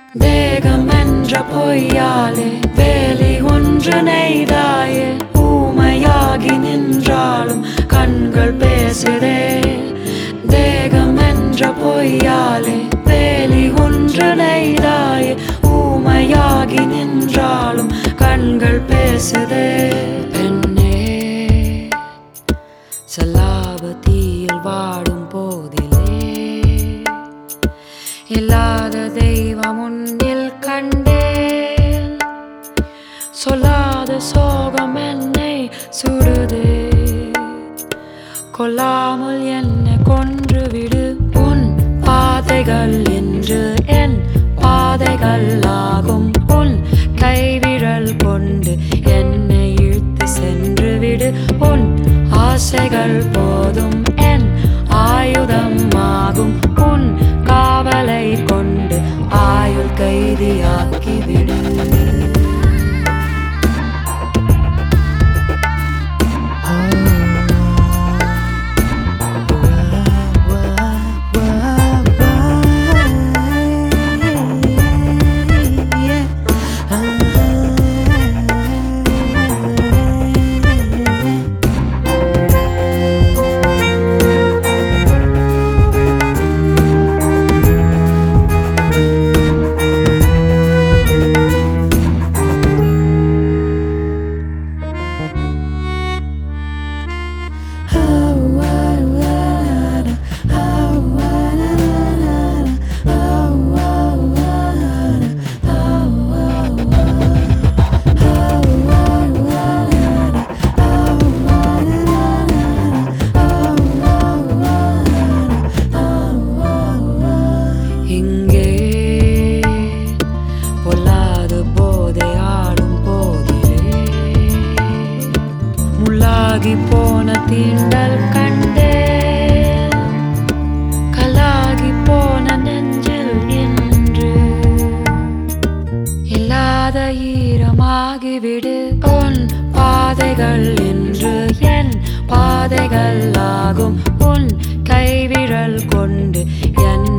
தேகம் என்ற பொய்யாலே வேலி ஒன்று நெய்தாயே. ஊமையாகி நின்றாலும் கண்கள் பேசுதே. தேகம் என்ற பொய்யாலே வேலி ஒன்று நெய்தாயே. ஊமையாகி நின்றாலும் கண்கள் பேசுதே. பெண்ணே சல்லாபத்தியில் வாடும் போதிலே இல்லாத தெய்வம் உன்னில் கண்டேன். சொல்லாத சோகம் என்னை சுடுதே. கொல்லாமல் என்னை கொன்றுவிடு. உன் பாதைகள் என்று என் பாதைகள் ஆகும். உன் கைவிரல் கொண்டு என்னை இழுத்து சென்று விடு. உன் ஆசைகள் போதும் என் ஆயுதம் ஆகும். உன் காவலை கொண்டு ஆயுள் கைதியாக்கிவிடு. போன தீண்டல் கண்டேன். கலாகி போன நெஞ்சில் இன்று இல்லாத ஈரமாகிவிடு. உன் பாதைகள் என்று என் பாதைகள் ஆகும். உன் கைவிரல் கொண்டு என்